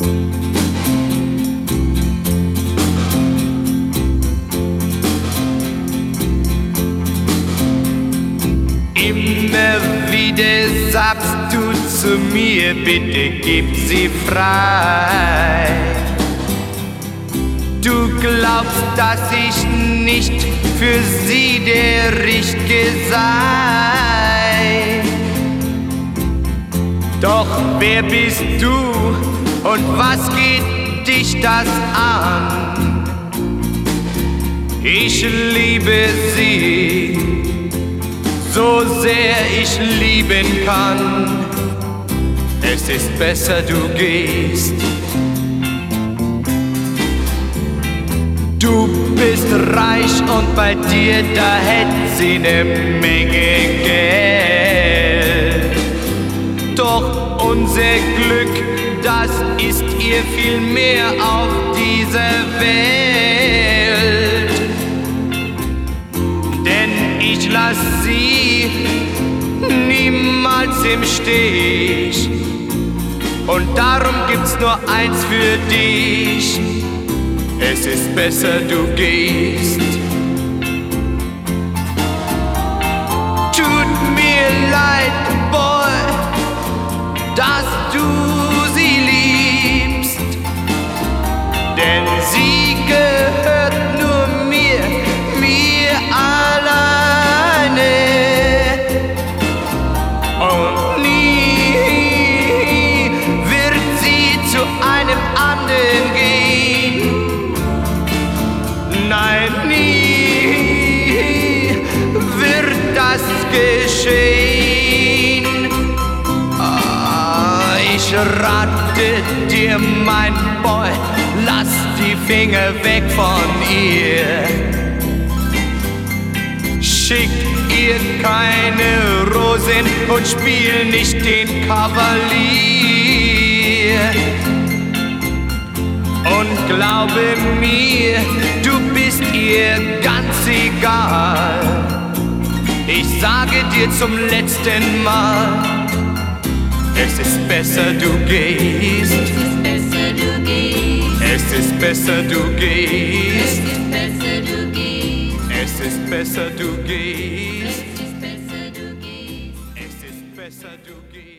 Immer wieder sagst du zu mir, bitte gib sie frei. Du glaubst, dass ich nicht für sie der Richtige sei. Doch wer bist du und was geht dich das an? Ich liebe sie, so sehr ich lieben kann. Es ist besser, du gehst. Du bist reich und bei dir, da hätt sie ne Menge Geld. Doch unser Glück, das ist ihr viel mehr auf dieser Welt. Denn ich lass sie niemals im Stich. Und darum gibt's nur eins für dich: es ist besser, du gehst. Tut mir leid, Boy, dass du sie liebst, denn sie gehört nur mir alleine. Und nie wird sie zu einem anderen gehen. Nein, nie wird das geschehen. Ich rate dir, mein Boy, lass die Finger weg von ihr. Schick ihr keine Rosen und spiel nicht den Kavalier. Und glaube mir, du bist ihr ganz egal. Ich sage dir zum letzten Mal: es ist besser, du gehst. Es ist besser, du gehst. Es ist besser, du gehst. Es ist besser, du gehst. Es ist besser, du gehst.